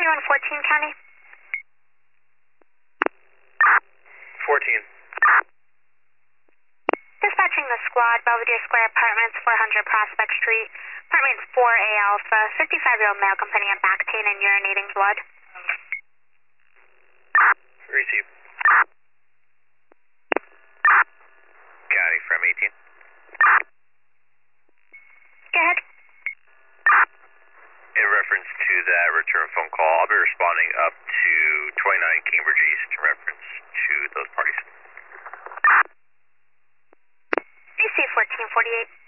in 14 County? 14. Dispatching the squad, Belvedere Square Apartments, 400 Prospect Street. Apartment 4A Alpha, 55-year-old male complaining of back pain and urinating blood. Receive. County from 18. Go ahead. In reference to that return phone call, I'll be responding up to 29 Cambridge East in reference to those parties. DC 1448.